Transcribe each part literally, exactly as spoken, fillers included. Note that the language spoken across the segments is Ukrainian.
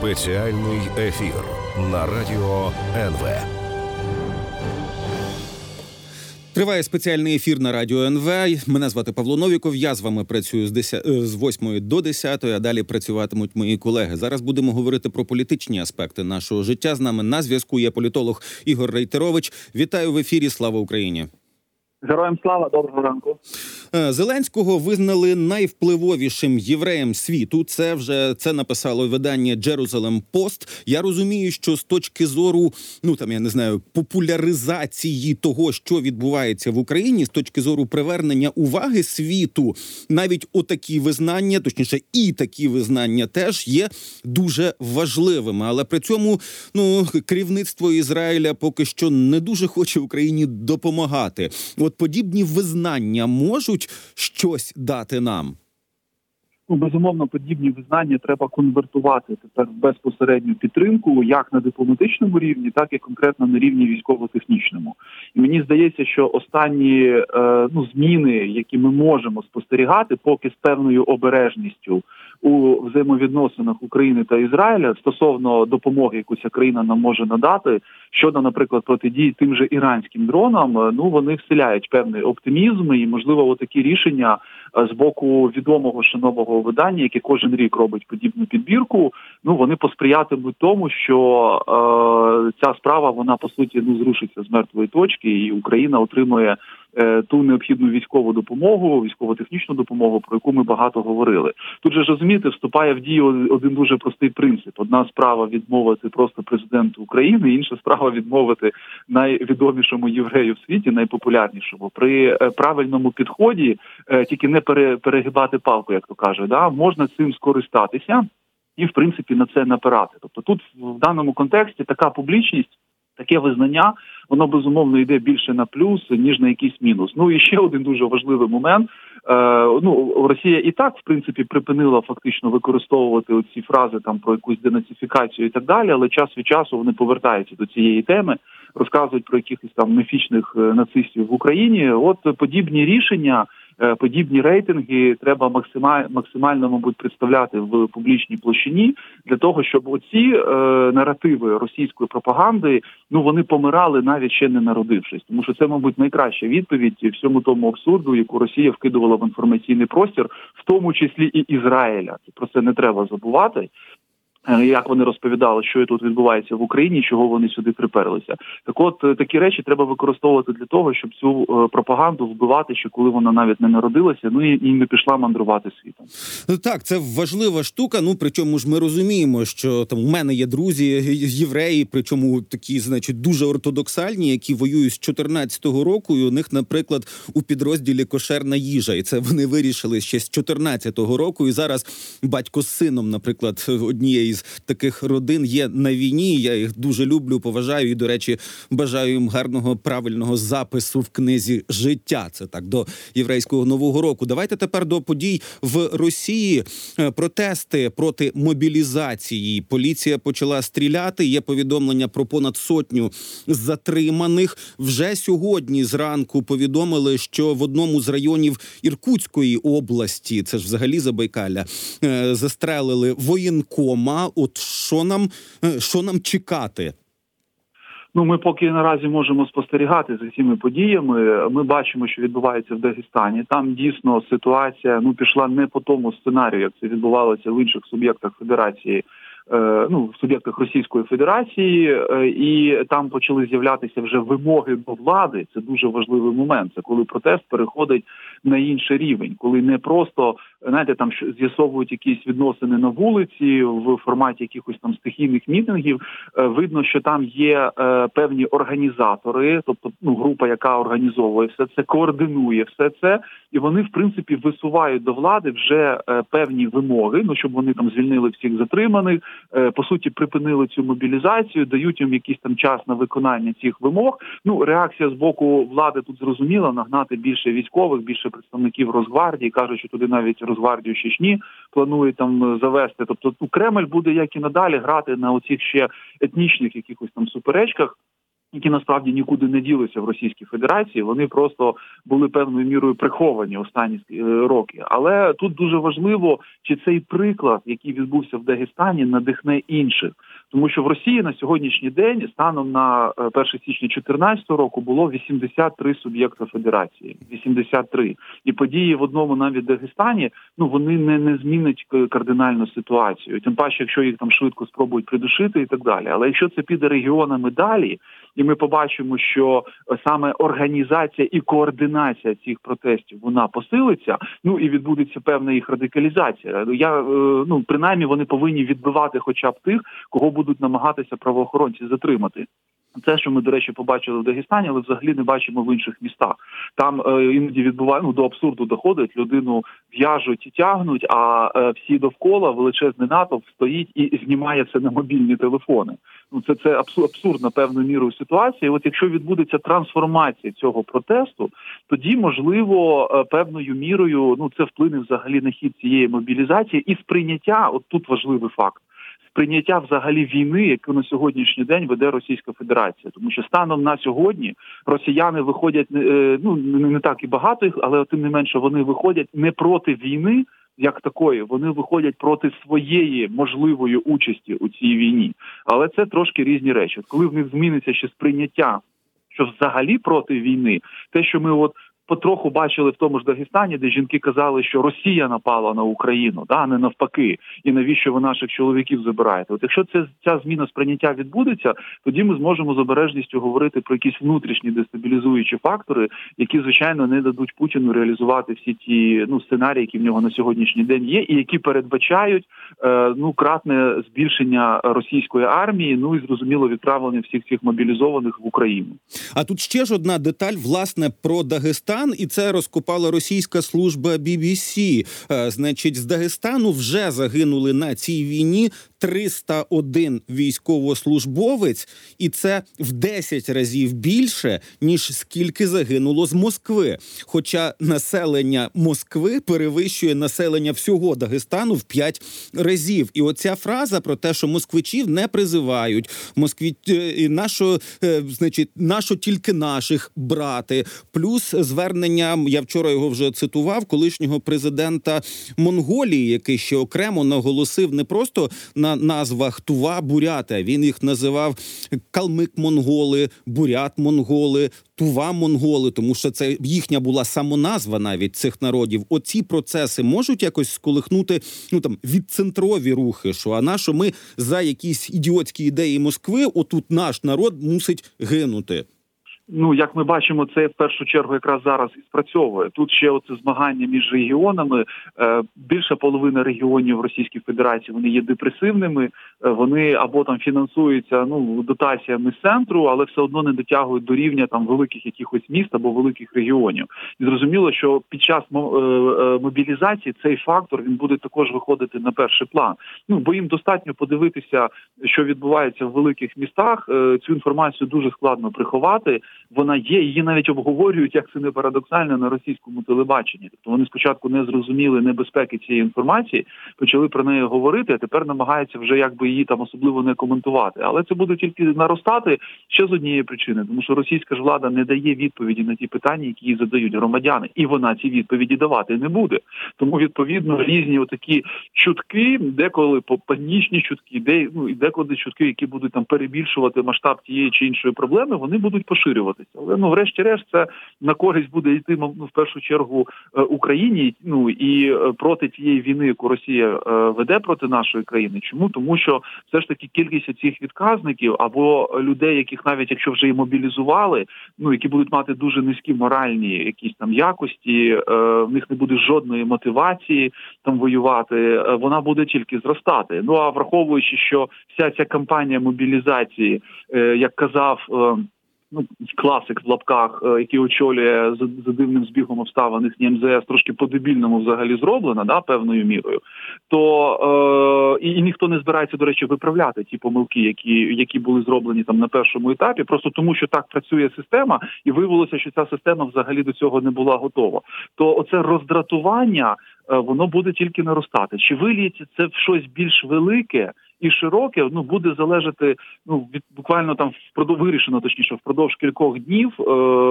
Спеціальний ефір на радіо ен ве. Триває спеціальний ефір на радіо ен ве. Мене звати Павло Новіков. Я з вами працюю з, десят... з восьмої до десятої, а далі працюватимуть мої колеги. Зараз будемо говорити про політичні аспекти нашого життя. З нами на зв'язку є політолог Ігор Рейтерович. Вітаю в ефірі. Слава Україні! Героям слава, доброго ранку. Зеленського визнали найвпливовішим євреєм світу. Це вже це написало видання Jerusalem Post. Я розумію, що з точки зору, ну там я не знаю, популяризації того, що відбувається в Україні, з точки зору привернення уваги світу, навіть отакі визнання, точніше, і такі визнання теж є дуже важливими. Але при цьому, ну, керівництво Ізраїля поки що не дуже хоче Україні допомагати. От подібні визнання можуть щось дати нам? Ну, безумовно, подібні визнання треба конвертувати тепер в безпосередню підтримку, як на дипломатичному рівні, так і конкретно на рівні військово-технічному. І мені здається, що останні е, ну, зміни, які ми можемо спостерігати, поки з певною обережністю у взаємовідносинах України та Ізраїля стосовно допомоги, яку ця країна нам може надати, щодо, наприклад, протидії тим же іранським дронам, ну, вони вселяють певний оптимізм і, можливо, отакі рішення з боку відомого шановного видання, яке кожен рік робить подібну підбірку, ну, вони посприятимуть тому, що е, ця справа, вона, по суті, ну, зрушиться з мертвої точки, і Україна отримує е, ту необхідну військову допомогу, військово-технічну допомогу, про яку ми багато говорили. Тут же ж, розумієте, вступає в дію один дуже простий принцип. Одна справа відмовити просто президенту України, інша справа відмовити найвідомішому єврею в світі, найпопулярнішому. При е, правильному підході, е, тільки не пере, перегибати палку, як то каже, да, можна цим скористатися і, в принципі, на це напирати. Тобто тут в даному контексті така публічність, таке визнання, воно, безумовно, йде більше на плюс, ніж на якийсь мінус. Ну і ще один дуже важливий момент. Е, ну, Росія і так, в принципі, припинила фактично використовувати оці фрази там про якусь денацифікацію і так далі, але час від часу вони повертаються до цієї теми, розказують про якихось там міфічних нацистів в Україні. От подібні рішення, подібні рейтинги треба максимально, максимально, мабуть, представляти в публічній площині для того, щоб оці е, наративи російської пропаганди, ну, вони помирали навіть ще не народившись. Тому що це, мабуть, найкраща відповідь всьому тому абсурду, яку Росія вкидувала в інформаційний простір, в тому числі і Ізраїля. Про це не треба забувати. Як вони розповідали, що тут відбувається в Україні, чого вони сюди приперлися. Так от, такі речі треба використовувати для того, щоб цю пропаганду вбивати, ще коли вона навіть не народилася, ну і, і не пішла мандрувати світом. Так, це важлива штука, ну, причому ж ми розуміємо, що там у мене є друзі євреї, причому такі, значить, дуже ортодоксальні, які воюють з чотирнадцятого року, і у них, наприклад, у підрозділі кошерна їжа, і це вони вирішили ще з чотирнадцятого року, і зараз батько з сином, наприклад, однієї з таких родин є на війні. Я їх дуже люблю, поважаю і, до речі, бажаю їм гарного, правильного запису в книзі «Життя». Це так, до єврейського Нового року. Давайте тепер до подій в Росії. Протести проти мобілізації. Поліція почала стріляти. Є повідомлення про понад сотню затриманих. Вже сьогодні зранку повідомили, що в одному з районів Іркутської області, це ж взагалі Забайкалля, застрелили воєнкома. От що нам, що нам чекати? Ну, ми поки наразі можемо спостерігати за цими подіями. Ми бачимо, що відбувається в Дагестані. Там дійсно ситуація, ну, пішла не по тому сценарію, як це відбувалося в інших суб'єктах Федерації, ну, в суб'єктах Російської Федерації, і там почали з'являтися вже вимоги до влади. Це дуже важливий момент. Це коли протест переходить на інший рівень, коли не просто, знаєте, там з'ясовують якісь відносини на вулиці в форматі якихось там стихійних мітингів. Видно, що там є певні організатори, тобто, ну, група, яка організовує все це, координує все це, і вони, в принципі, висувають до влади вже певні вимоги, ну, щоб вони там звільнили всіх затриманих, по суті, припинили цю мобілізацію, дають їм якийсь там час на виконання цих вимог. Ну, реакція з боку влади тут зрозуміла: нагнати більше військових, більше представників Росгвардії, кажуть, що туди навіть Росгвардію Чечні планують там завести. Тобто, Кремль буде, як і надалі, грати на оцих ще етнічних якихось там суперечках. які насправді нікуди не ділися в Російській Федерації, вони просто були певною мірою приховані останні роки. Але тут дуже важливо, чи цей приклад, який відбувся в Дагестані, надихне інших. Тому що в Росії на сьогоднішній день, станом на перше січня дві тисячі чотирнадцятого року, було вісімдесят три суб'єкта Федерації. вісімдесят три. І події в одному навіть Дагестані, ну, вони не, не змінять кардинальну ситуацію. Тим паче, якщо їх там швидко спробують придушити і так далі. Але якщо це піде регіонами далі, і ми побачимо, що саме організація і координація цих протестів, вона посилиться, ну і відбудеться певна їх радикалізація. Я, ну, принаймні вони повинні відбивати хоча б тих, кого будуть намагатися правоохоронці затримати. Це, що ми, до речі, побачили в Дагестані, але взагалі не бачимо в інших містах. Там е, іноді відбуває, ну, до абсурду доходить, людину в'яжуть і тягнуть, а е, всі довкола, величезний натовп стоїть і знімає це на мобільні телефони. Ну, це, це абсурдна певною мірою ситуація. І от якщо відбудеться трансформація цього протесту, тоді, можливо, е, певною мірою, ну, це вплине взагалі на хід цієї мобілізації і сприйняття, от тут важливий факт, прийняття взагалі війни, яку на сьогоднішній день веде Російська Федерація. Тому що станом на сьогодні росіяни виходять, ну, не так і багато їх, але тим не менше вони виходять не проти війни, як такої, вони виходять проти своєї можливої участі у цій війні. Але це трошки різні речі. Коли в них зміниться ще сприйняття, що взагалі проти війни, те, що ми от потроху бачили в тому ж Дагестані, де жінки казали, що Росія напала на Україну, да, а не навпаки. І навіщо ви наших чоловіків забираєте? От якщо це, ця зміна сприйняття відбудеться, тоді ми зможемо з обережністю говорити про якісь внутрішні дестабілізуючі фактори, які, звичайно, не дадуть Путіну реалізувати всі ті, ну, сценарії, які в нього на сьогоднішній день є, і які передбачають е, ну, кратне збільшення російської армії, ну і, зрозуміло, відправлення всіх цих мобілізованих в Україну. А тут ще ж одна деталь, власне, про Дагестан. І це розкопала російська служба бі бі сі. Значить, з Дагестану вже загинули на цій війні триста один військовослужбовець, і це в десять разів більше, ніж скільки загинуло з Москви. Хоча населення Москви перевищує населення всього Дагестану в п'ять разів. І оця фраза про те, що москвичів не призивають, москві... нашо, значить, нашо тільки наших брати, плюс звернення, я вчора його вже цитував, колишнього президента Монголії, який ще окремо наголосив не просто на назвах Тува, Бурята, він їх називав калмик-монголи, бурят-монголи, Тува-монголи, тому що це їхня була самоназва навіть цих народів. Оці процеси можуть якось сколихнути, ну там, відцентрові рухи, що а на що ми за якісь ідіотські ідеї Москви, отут наш народ мусить гинути. Ну, як ми бачимо, це в першу чергу якраз зараз і спрацьовує. Тут ще оце змагання між регіонами. Більша половина регіонів Російської Федерації, вони є депресивними, вони або там фінансуються, ну, дотаціями з центру, але все одно не дотягують до рівня там великих якихось міст або великих регіонів. І зрозуміло, що під час мобілізації цей фактор, він буде також виходити на перший план. Ну, бо їм достатньо подивитися, що відбувається в великих містах. Цю інформацію дуже складно приховати. Вона є, її навіть обговорюють, як це не парадоксально, на російському телебаченні. Тобто вони спочатку не зрозуміли небезпеки цієї інформації, почали про неї говорити, а тепер намагаються вже якби її там особливо не коментувати. Але це буде тільки наростати ще з однієї причини, тому що російська ж влада не дає відповіді на ті питання, які їй задають громадяни, і вона ці відповіді давати не буде. Тому, відповідно, різні отакі чутки, деколи панічні чутки, де, ну, і деколи чутки, які будуть там перебільшувати масштаб тієї чи іншої проблеми, вони будуть поширюватися. Але, ну, врешті-решт, це на користь буде йти, ну, в першу чергу, Україні, ну, і проти тієї війни, яку Росія веде проти нашої країни. Чому? Тому що все ж таки кількість цих відказників або людей, яких навіть якщо вже і мобілізували, ну, які будуть мати дуже низькі моральні якісь там якості, в них не буде жодної мотивації там воювати, вона буде тільки зростати. Ну, а враховуючи, що вся ця кампанія мобілізації, як казав, ну, класик в лапках, який очолює за, за дивним збігом обставин їхній ем зе ес, трошки по-дебільному взагалі зроблена, да, певною мірою, то е, і, і ніхто не збирається, до речі, виправляти ті помилки, які, які були зроблені там на першому етапі, просто тому, що так працює система, і виявилося, що ця система взагалі до цього не була готова. То оце роздратування, е, воно буде тільки наростати. Чи виліється це в щось більш велике, і широке, ну, буде залежати, ну, від, буквально там впродовж, вирішено, точніше, впродовж кількох днів е-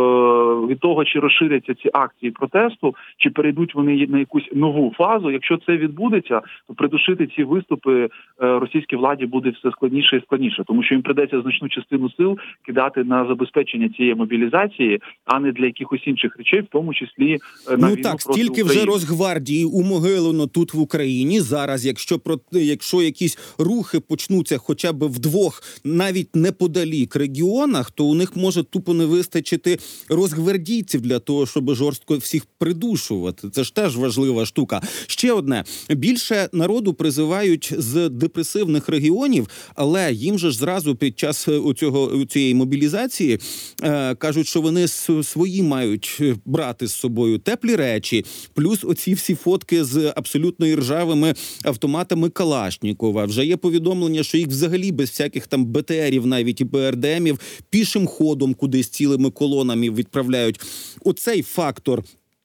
від того, чи розширяться ці акції протесту, чи перейдуть вони на якусь нову фазу. Якщо це відбудеться, то придушити ці виступи е- російській владі буде все складніше і складніше, тому що їм придеться значну частину сил кидати на забезпечення цієї мобілізації, а не для якихось інших речей, в тому числі на ну, війну так, проти стільки України. вже Росгвардії умогилено тут в Україні. Зараз, якщо про якщо якісь рухи почнуться хоча б в двох, навіть неподалік регіонах, то у них може тупо не вистачити росгвардійців для того, щоб жорстко всіх придушувати. Це ж теж важлива штука. Ще одне. Більше народу призивають з депресивних регіонів, але їм же ж зразу під час оцього, цієї мобілізації е, кажуть, що вони свої мають брати з собою теплі речі, плюс оці всі фотки з абсолютно іржавими автоматами Калашнікова. Вже є повідомлення, що їх взагалі без всяких там Б Т Ерів навіть і Б Р Д Емів пішим ходом кудись цілими колонами відправляють. Оцей фактор.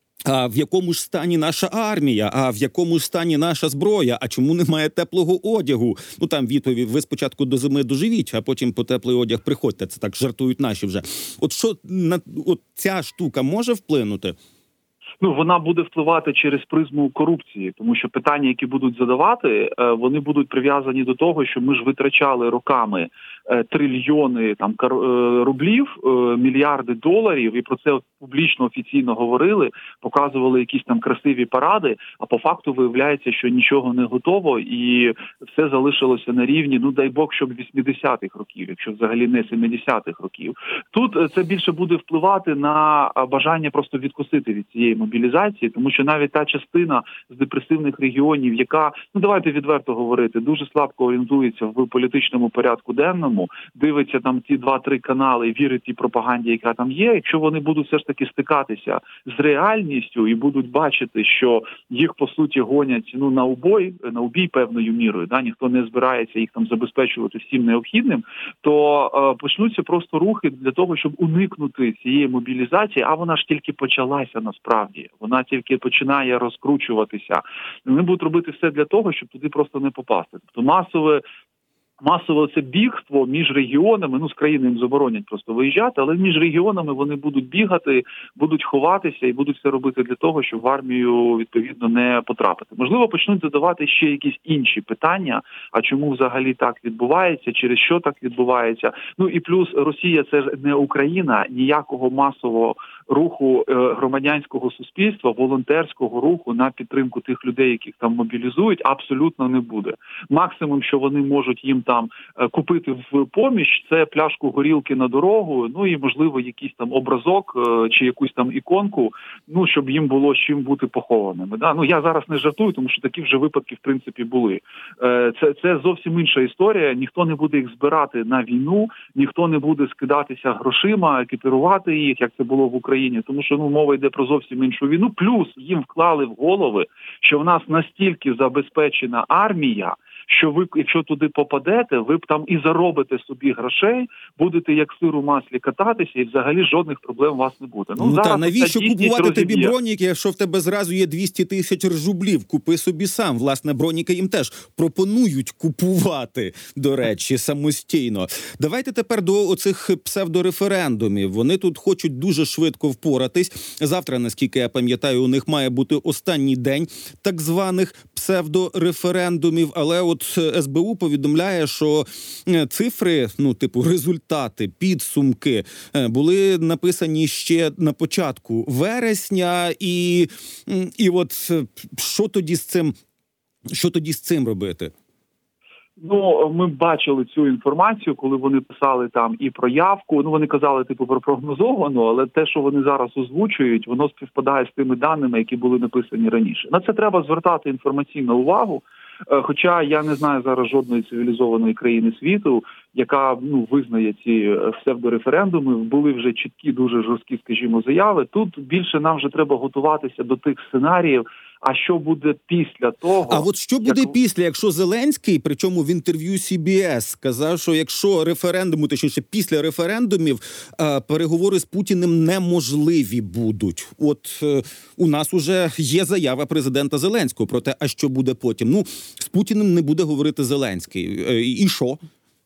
А в якому ж стані наша армія? А в якому ж стані наша зброя? А чому немає теплого одягу? Ну там відповідь: ви спочатку до зими доживіть, а потім по теплий одяг приходьте. Це так жартують наші вже. От що на от ця штука може вплинути? Ну, вона буде впливати через призму корупції, тому що питання, які будуть задавати, вони будуть прив'язані до того, що ми ж витрачали роками трильйони там рублів, мільярди доларів, і про це публічно офіційно говорили, показували якісь там красиві паради, а по факту виявляється, що нічого не готово і все залишилося на рівні, ну дай Бог, щоб вісімдесятих років, якщо взагалі не сімдесятих років. Тут це більше буде впливати на бажання просто відкусити від цієї мобілізації, тому що навіть та частина з депресивних регіонів, яка, ну давайте відверто говорити, дуже слабко орієнтується в політичному порядку денному, дивиться там ті два-три канали, вірить тій пропаганді, яка там є, якщо вони будуть все ж таки стикатися з реальністю і будуть бачити, що їх по суті гонять ну на убой, на убій певною мірою, да, ніхто не збирається їх там забезпечувати всім необхідним, то е, почнуться просто рухи для того, щоб уникнути цієї мобілізації, а вона ж тільки почалася насправді, вона тільки починає розкручуватися. Вони будуть робити все для того, щоб туди просто не попасти. Тобто масове Масове це бігство між регіонами, ну з країни їм заборонять просто виїжджати, але між регіонами вони будуть бігати, будуть ховатися і будуть все робити для того, щоб в армію відповідно не потрапити. Можливо, почнуть задавати ще якісь інші питання, а чому взагалі так відбувається, через що так відбувається. Ну і плюс Росія – це ж не Україна, ніякого масового руху громадянського суспільства, волонтерського руху на підтримку тих людей, яких там мобілізують, абсолютно не буде. Максимум, що вони можуть їм там купити в поміч, це пляшку горілки на дорогу, ну і, можливо, якийсь там образок чи якусь там іконку, ну, щоб їм було з чим бути похованими. Да? Ну, я зараз не жартую, тому що такі вже випадки, в принципі, були. Це, це зовсім інша історія, ніхто не буде їх збирати на війну, ніхто не буде скидатися грошима, екіпірувати їх, як це було в Україні, тому що, ну, мова йде про зовсім іншу війну, плюс їм вклали в голови, що в нас настільки забезпечена армія, що ви, якщо туди попадете, ви б там і заробите собі грошей, будете як сир у маслі кататися, і взагалі жодних проблем у вас не буде. Ну, ну зараз та навіщо купувати тобі розіб'є. броніки, якщо в тебе зразу є двісті тисяч рублів? Купи собі сам. Власне, броніки їм теж пропонують купувати, до речі, самостійно. Давайте тепер до оцих псевдореферендумів. Вони тут хочуть дуже швидко впоратись. Завтра, наскільки я пам'ятаю, у них має бути останній день так званих псевдореферендумів, але от С Б У повідомляє, що цифри, ну, типу, результати, підсумки були написані ще на початку вересня, і, і от що тоді з цим, що тоді з цим робити? Ну, ми бачили цю інформацію, коли вони писали там і про явку, ну, вони казали, типу, про прогнозовану, але те, що вони зараз озвучують, воно співпадає з тими даними, які були написані раніше. На це треба звертати інформаційну увагу, хоча я не знаю зараз жодної цивілізованої країни світу, яка, ну, визнає ці псевдореферендуми. Були вже чіткі, дуже жорсткі, скажімо, заяви. Тут більше нам вже треба готуватися до тих сценаріїв, А що буде після того? А от що буде як... після, якщо Зеленський, причому в інтерв'ю Сі Бі Ес, сказав, що якщо референдуму, точніше після референдумів, переговори з Путіним неможливі будуть. От у нас уже є заява президента Зеленського про те, а що буде потім. Ну, з Путіним не буде говорити Зеленський. І що?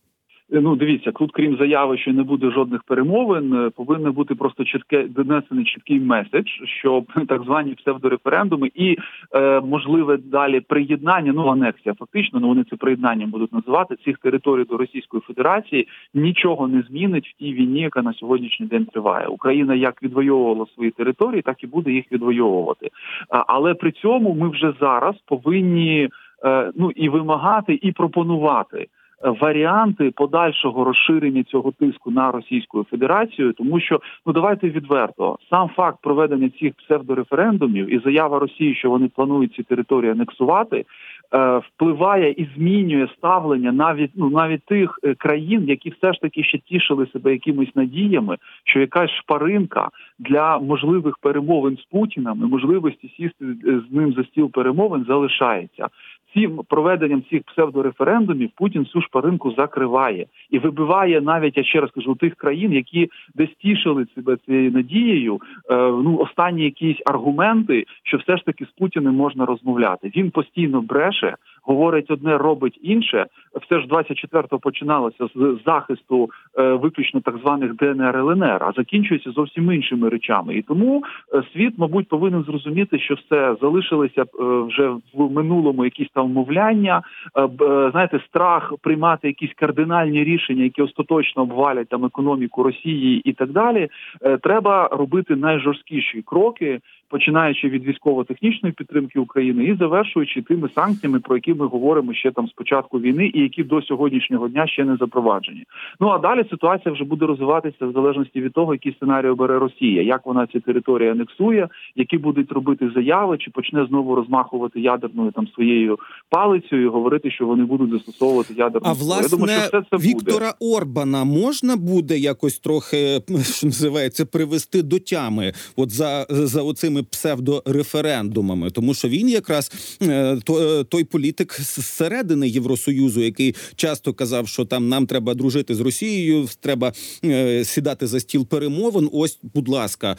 Ну, дивіться, тут, крім заяви, що не буде жодних перемовин, повинен бути просто чітке, донесений чіткий меседж, що так звані псевдореферендуми і е, можливе далі приєднання, ну, анексія фактично, ну, вони це приєднанням будуть називати, цих територій до Російської Федерації нічого не змінить в тій війні, яка на сьогоднішній день триває. Україна як відвоювала свої території, так і буде їх відвоювати. А, але при цьому ми вже зараз повинні е, ну, і вимагати, і пропонувати варіанти подальшого розширення цього тиску на Російську Федерацію, тому що, ну давайте відверто, сам факт проведення цих псевдореферендумів і заява Росії, що вони планують ці території анексувати, е, впливає і змінює ставлення навіть, ну, навіть тих країн, які все ж таки ще тішили себе якимись надіями, що якась шпаринка для можливих перемовин з Путіним і можливості сісти з ним за стіл перемовин залишається. Цим проведенням цих псевдореферендумів Путін цю шпаринку закриває і вибиває навіть, я ще раз кажу, тих країн, які десь тішили себе цією надією, е, ну, останні якісь аргументи, що все ж таки з Путіним можна розмовляти. Він постійно бреше, говорить одне, робить інше. Все ж двадцять четвертого починалося з захисту е, виключно так званих Де Ен Ер, Ел Ен Ер, а закінчується зовсім іншими речами. І тому е, світ, мабуть, повинен зрозуміти, що все, залишилися е, вже в минулому якісь там вмовляння, е, е, знаєте, страх приймати якісь кардинальні рішення, які остаточно обвалять там економіку Росії і так далі. Е, треба робити найжорсткіші кроки, починаючи від військово-технічної підтримки України і завершуючи тими санкціями, про які ми говоримо ще там з початку війни і які до сьогоднішнього дня ще не запроваджені. Ну а далі ситуація вже буде розвиватися в залежності від того, які сценарії обере Росія, як вона ці території анексує, які будуть робити заяви, чи почне знову розмахувати ядерною там своєю палицею і говорити, що вони будуть застосовувати ядерну. А власне, я думаю, що все це Віктора буде. Орбана можна буде якось трохи, що називається, привести до тями от за, за оцими псевдореферендумами, тому що він якраз то, той політик зсередини Євросоюзу, який часто казав, що там нам треба дружити з Росією, треба е, сідати за стіл перемовин. Ось, будь ласка,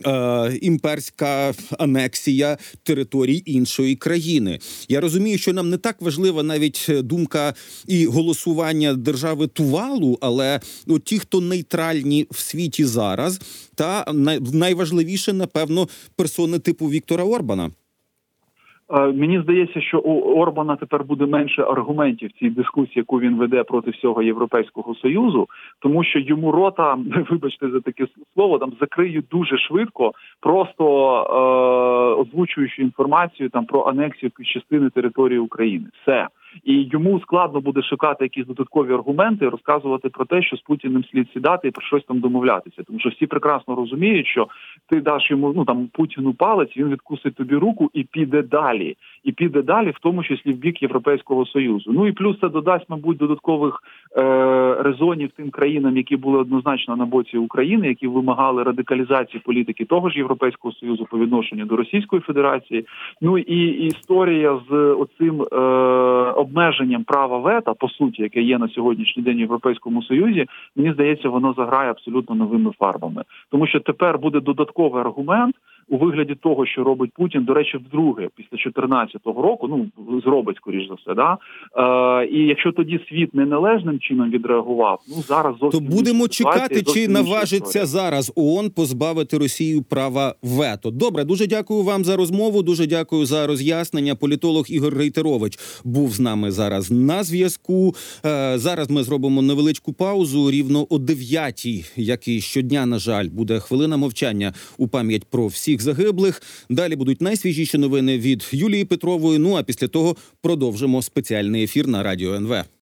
е, імперська анексія територій іншої країни. Я розумію, що нам не так важлива навіть думка і голосування держави Тувалу, але ну, ті, хто нейтральні в світі зараз, та най, найважливіше, напевно, персони типу Віктора Орбана. Мені здається, що у Орбана тепер буде менше аргументів в цій дискусії, яку він веде проти всього Європейського Союзу, тому що йому рота, вибачте за таке слово, там закриють дуже швидко, просто е, озвучуючи інформацію там про анексію частини території України. Все. І йому складно буде шукати якісь додаткові аргументи, розказувати про те, що з Путіним слід сідати і про щось там домовлятися. Тому що всі прекрасно розуміють, що ти даш йому, ну там, Путіну палець, він відкусить тобі руку і піде далі. І піде далі, в тому числі в бік Європейського Союзу. Ну і плюс це додасть, мабуть, додаткових е- резонів тим країнам, які були однозначно на боці України, які вимагали радикалізації політики того ж Європейського Союзу по відношенню до Російської Федерації. Ну і, і історія з оцим е- обмеженням права вето, по суті, яке є на сьогоднішній день в Європейському Союзі, мені здається, воно заграє абсолютно новими фарбами. Тому що тепер буде додатковий аргумент у вигляді того, що робить Путін, до речі, вдруге, після чотирнадцятого року, ну, зробить, скоріш за все, да? Е, і якщо тоді світ неналежним чином відреагував, ну, зараз зовсім... То будемо чекати, чи наважиться історія. зараз ООН позбавити Росію права вето. Добре, дуже дякую вам за розмову, дуже дякую за роз'яснення. Політолог Ігор Рейтерович був з нами зараз на зв'язку. Е, зараз ми зробимо невеличку паузу. Рівно о дев'ятій, як і щодня, на жаль, буде хвилина мовчання у пам'ять про всіх загиблих. Далі будуть найсвіжіші новини від Юлії Петрової. Ну а після того продовжимо спеціальний ефір на Радіо ен ве.